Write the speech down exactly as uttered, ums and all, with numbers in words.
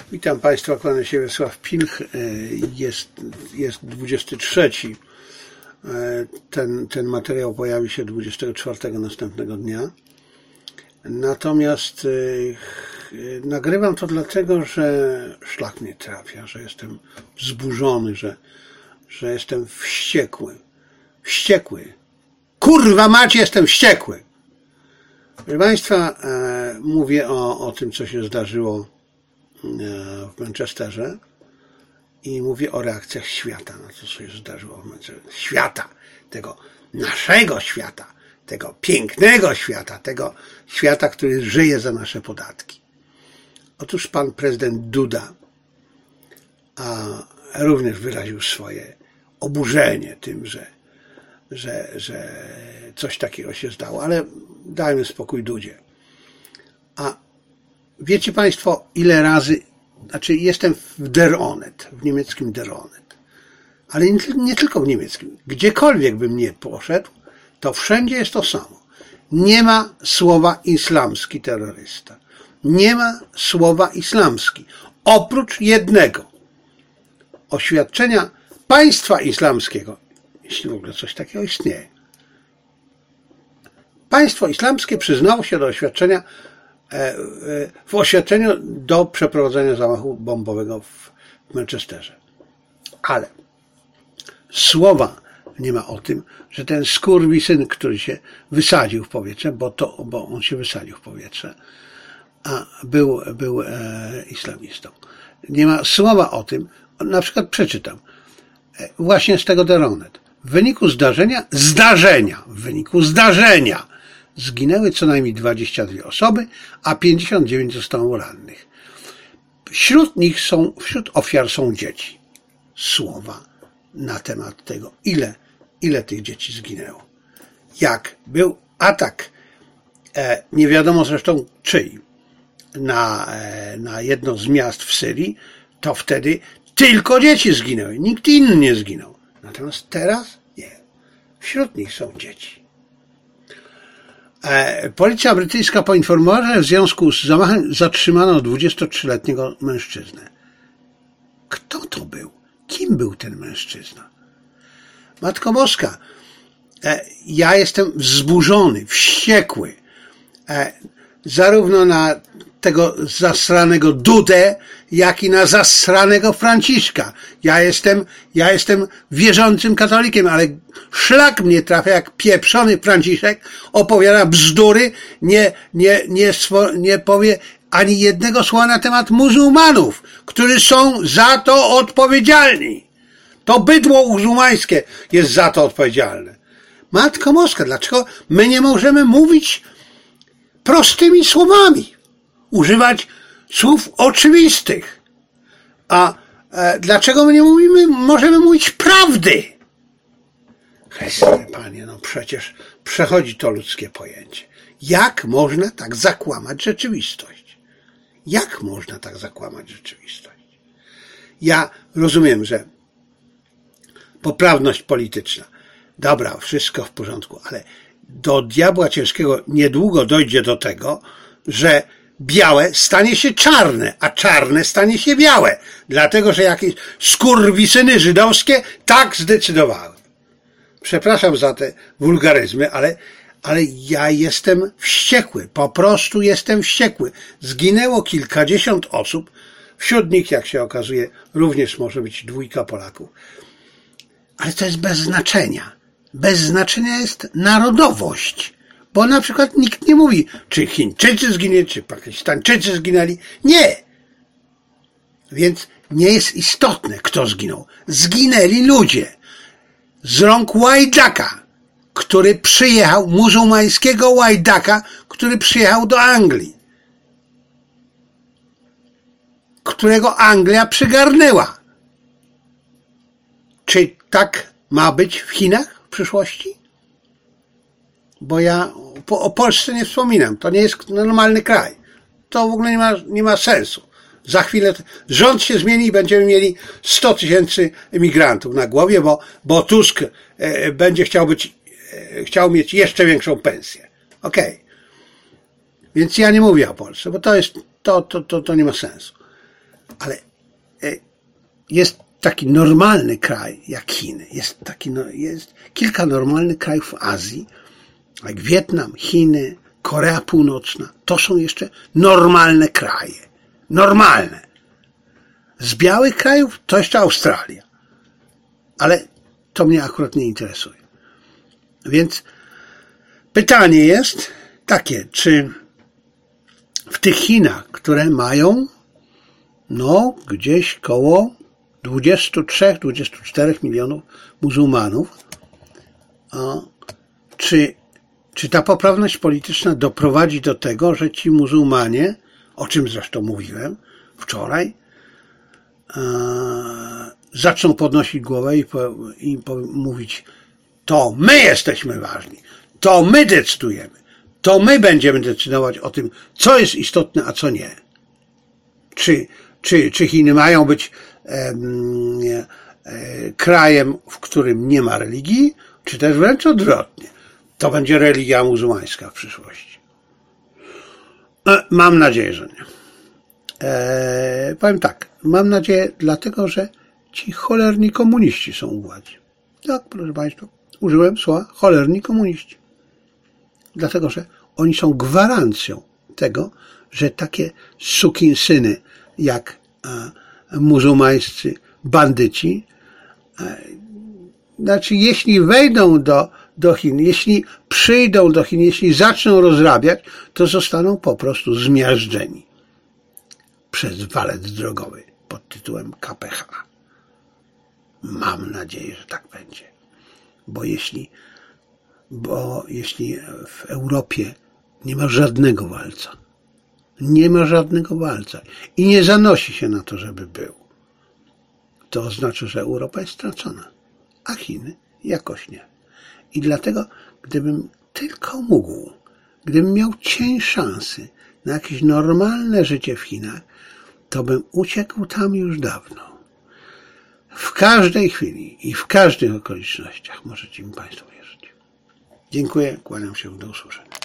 Witam Państwa, kłaniam się Wiesław Pilch. Jest, jest dwudziesty trzeci. Ten, ten materiał pojawi się dwudziestego czwartego następnego dnia. Natomiast nagrywam to dlatego, że szlak mnie trafia, że jestem wzburzony, że, że jestem wściekły. Wściekły. Kurwa macie, jestem wściekły! Proszę Państwa, mówię o, o tym, co się zdarzyło w Manchesterze i mówię o reakcjach świata na to, co się zdarzyło w Manchesterze. Świata, tego naszego świata, tego pięknego świata, tego świata, który żyje za nasze podatki. Otóż pan prezydent Duda a również wyraził swoje oburzenie tym, że, że, że coś takiego się zdało, ale dajmy spokój Dudzie. A wiecie Państwo, ile razy, znaczy jestem w Der Onet, w niemieckim Der Onet, ale nie, nie tylko w niemieckim. Gdziekolwiek bym nie poszedł, to wszędzie jest to samo. Nie ma słowa islamski terrorysta. Nie ma słowa islamski. Oprócz jednego. Oświadczenia państwa islamskiego, jeśli w ogóle coś takiego istnieje. Państwo islamskie przyznało się do oświadczenia w oświadczeniu do przeprowadzenia zamachu bombowego w Manchesterze. Ale słowa nie ma o tym, że ten skurwisyn, który się wysadził w powietrze, bo, to, bo on się wysadził w powietrze, a był, był e, islamistą. Nie ma słowa o tym, na przykład przeczytam, e, właśnie z tego Der Onet. W wyniku zdarzenia, zdarzenia, w wyniku zdarzenia zginęły co najmniej dwadzieścia dwie osoby, a pięćdziesiąt dziewięć zostało rannych. Wśród nich są, wśród ofiar są dzieci. Słowa na temat tego, ile, ile tych dzieci zginęło. Jak był atak, e, nie wiadomo zresztą czyj, na, e, na jedno z miast w Syrii, to wtedy tylko dzieci zginęły, nikt inny nie zginął. Natomiast teraz nie. Wśród nich są dzieci. E, policja brytyjska poinformowała, że w związku z zamachem zatrzymano dwudziestotrzyletniego mężczyznę. Kto to był? Kim był ten mężczyzna? Matko Boska, e, ja jestem wzburzony, wściekły, e, zarówno na tego zasranego Dudę, jak i na zasranego Franciszka. Ja jestem, ja jestem wierzącym katolikiem, ale szlak mnie trafia, jak pieprzony Franciszek opowiada bzdury, nie, nie, nie, nie powie ani jednego słowa na temat muzułmanów, którzy są za to odpowiedzialni. To bydło muzułmańskie jest za to odpowiedzialne. Matko Boska, dlaczego my nie możemy mówić prostymi słowami? Używać słów oczywistych. A e, dlaczego my nie mówimy, możemy mówić prawdy? Chryste, Panie, no przecież przechodzi to ludzkie pojęcie. Jak można tak zakłamać rzeczywistość? Jak można tak zakłamać rzeczywistość? Ja rozumiem, że poprawność polityczna, dobra, wszystko w porządku, ale do diabła ciężkiego niedługo dojdzie do tego, że białe stanie się czarne, a czarne stanie się białe, dlatego że jakieś skurwisyny żydowskie tak zdecydowały. Przepraszam za te wulgaryzmy, ale, ale ja jestem wściekły, po prostu jestem wściekły. Zginęło kilkadziesiąt osób, wśród nich, jak się okazuje, również może być dwójka Polaków. Ale to jest bez znaczenia. Bez znaczenia jest narodowość. Bo na przykład nikt nie mówi, czy Chińczycy zginęli, czy Pakistańczycy zginęli. Nie. Więc nie jest istotne, kto zginął. Zginęli ludzie. Z rąk łajdaka, który przyjechał, muzułmańskiego łajdaka, który przyjechał do Anglii. Którego Anglia przygarnęła. Czy tak ma być w Chinach w przyszłości? Bo ja po, o Polsce nie wspominam. To nie jest normalny kraj. To w ogóle nie ma, nie ma sensu. Za chwilę rząd się zmieni i będziemy mieli sto tysięcy emigrantów na głowie, bo, bo Tusk e, będzie chciał być, e, chciał mieć jeszcze większą pensję. Okej. Okay. Więc ja nie mówię o Polsce, bo to jest, to, to, to, to nie ma sensu. Ale jest taki normalny kraj jak Chiny. Jest, taki, jest kilka normalnych krajów w Azji, jak Wietnam, Chiny, Korea Północna. To są jeszcze normalne kraje. Normalne. Z białych krajów to jeszcze Australia. Ale to mnie akurat nie interesuje. Więc pytanie jest takie, czy w tych Chinach, które mają no gdzieś koło dwudziestu trzech, dwudziestu czterech milionów muzułmanów, a czy, czy ta poprawność polityczna doprowadzi do tego, że ci muzułmanie, o czym zresztą mówiłem wczoraj, e, zaczną podnosić głowę i, po, i po, mówić, to my jesteśmy ważni, to my decydujemy, to my będziemy decydować o tym, co jest istotne, a co nie. Czy, czy, czy Chiny mają być e, e, krajem, w którym nie ma religii, czy też wręcz odwrotnie. To będzie religia muzułmańska w przyszłości. E, mam nadzieję, że nie. E, powiem tak, mam nadzieję dlatego, że ci cholerni komuniści są u władzy. Tak, proszę Państwa, użyłem słowa cholerni komuniści. Dlatego, że oni są gwarancją tego, że takie sukinsyny jak e, muzułmańscy bandyci, e, znaczy jeśli wejdą do, do Chin, jeśli przyjdą do Chin, jeśli zaczną rozrabiać, to zostaną po prostu zmiażdżeni przez walec drogowy pod tytułem K P H. Mam nadzieję, że tak będzie. Bo jeśli, bo jeśli w Europie nie ma żadnego walca, nie ma żadnego walca i nie zanosi się na to, żeby był, to oznacza, że Europa jest stracona, a Chiny jakoś nie. I dlatego, gdybym tylko mógł, gdybym miał cień szansy na jakieś normalne życie w Chinach, to bym uciekł tam już dawno. W każdej chwili i w każdych okolicznościach możecie mi Państwo wierzyć. Dziękuję, kłaniam się, do usłyszenia.